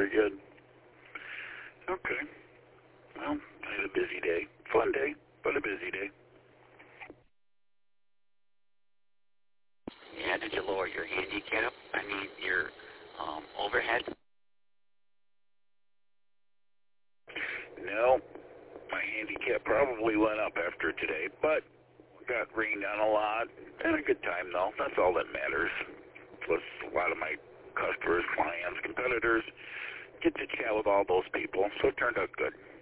Very good. Okay. Well, I had a busy day. Fun day, but a busy day. Yeah, did you lower your handicap? I mean, your overhead? No, my handicap probably went up after today, but got rained on a lot. Had a good time, though. That's all that matters. Plus, a lot of my customers, clients, competitors, get to chat with all those people, so it turned out good.